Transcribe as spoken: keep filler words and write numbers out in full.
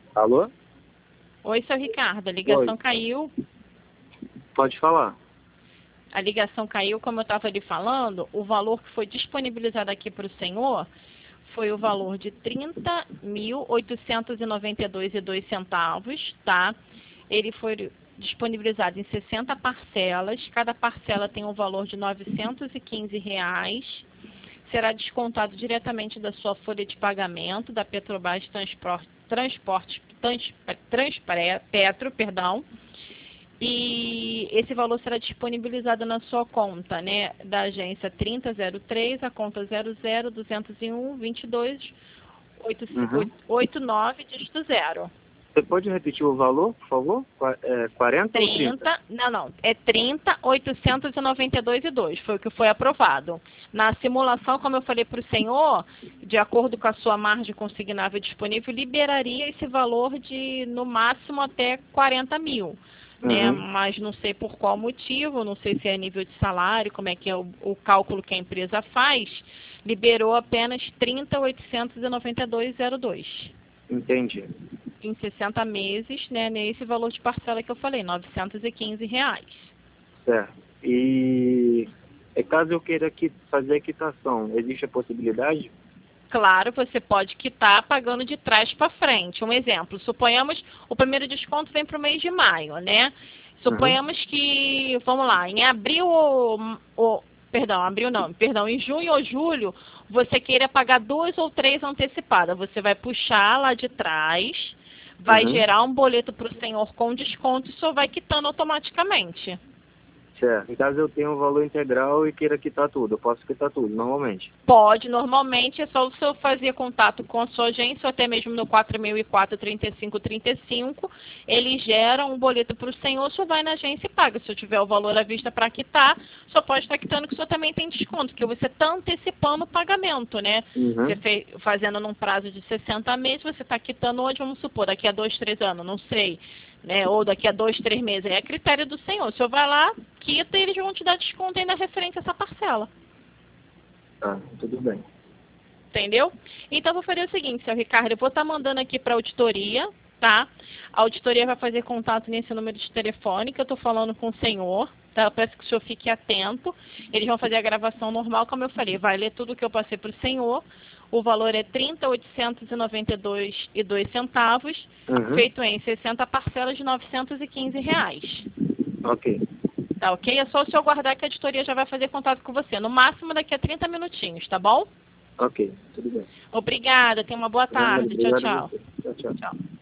Alô? Oi, seu Ricardo, a Oi, ligação caiu. pode falar. A ligação caiu, como eu estava lhe falando, o valor que foi disponibilizado aqui para o senhor foi o valor de trinta mil oitocentos e noventa e dois e dois centavos, tá? Ele foi disponibilizado em sessenta parcelas, cada parcela tem um valor de novecentos e quinze reais. Será descontado diretamente da sua folha de pagamento da Petrobras Transporte, Transporte Trans, Transpetro, perdão. E esse valor será disponibilizado na sua conta, né, da agência trinta zero três, a conta zero zero duzentos e um vinte e dois Uhum. oitenta e nove, dígito zero. Você pode repetir o valor, por favor? Qua- É, quarenta ou trinta? trinta, não, não, é trinta oitocentos e noventa e dois e dois, foi o que foi aprovado. Na simulação, como eu falei para o senhor, de acordo com a sua margem consignável disponível, liberaria esse valor de, no máximo, até quarenta mil. Né? Uhum. Mas não sei por qual motivo, não sei se é nível de salário, como é que é o, o cálculo que a empresa faz, liberou apenas trinta oitocentos e noventa e dois e dois. Entendi. Em sessenta meses, né, nesse valor de parcela que eu falei, novecentos e quinze reais. Certo. E é, caso eu queira qui- fazer a quitação, existe a possibilidade? Claro, você pode quitar pagando de trás para frente. Um exemplo, suponhamos o primeiro desconto vem para o mês de maio, né? Uhum. Suponhamos que, vamos lá, em abril ou, ou perdão, abril não, perdão, em junho ou julho, você queira pagar duas ou três antecipadas. Você vai puxar lá de trás, vai Uhum. gerar um boleto para o senhor com desconto e só vai quitando automaticamente. Certo. Em caso eu tenha um valor integral e queira quitar tudo, eu posso quitar tudo, normalmente. Pode, normalmente é só o senhor fazer contato com a sua agência, ou até mesmo no quatro mil e quatro, trinta e cinco, trinta e cinco, eles geram um boleto para o senhor, o senhor vai na agência e paga. Se eu tiver o valor à vista para quitar, só pode estar quitando que o senhor também tem desconto, porque você está antecipando o pagamento, né? Você Uhum. fez, fazendo num prazo de sessenta meses, você está quitando hoje, vamos supor, daqui a dois, três anos, não sei, né? Ou daqui a dois, três meses, é a critério do senhor. O senhor vai lá, quita e eles vão te dar desconto ainda referente a essa parcela. Tá, tudo bem. Entendeu? Então, eu vou fazer o seguinte, seu Ricardo, eu vou estar mandando aqui para a auditoria, tá? A auditoria vai fazer contato nesse número de telefone que eu estou falando com o senhor, tá? Eu peço que o senhor fique atento. Eles vão fazer a gravação normal, como eu falei, vai ler tudo que eu passei para o senhor. O valor é trinta mil oitocentos e noventa e dois e dois centavos, Uhum. feito em sessenta parcelas de novecentos e quinze reais. Ok. Tá ok? É só o senhor guardar que a auditoria já vai fazer contato com você. No máximo daqui a trinta minutinhos, tá bom? Ok, tudo bem. Obrigada, tenha uma boa Nada, tarde. Tchau, obrigado a tchau. você. Tchau, tchau. Tchau.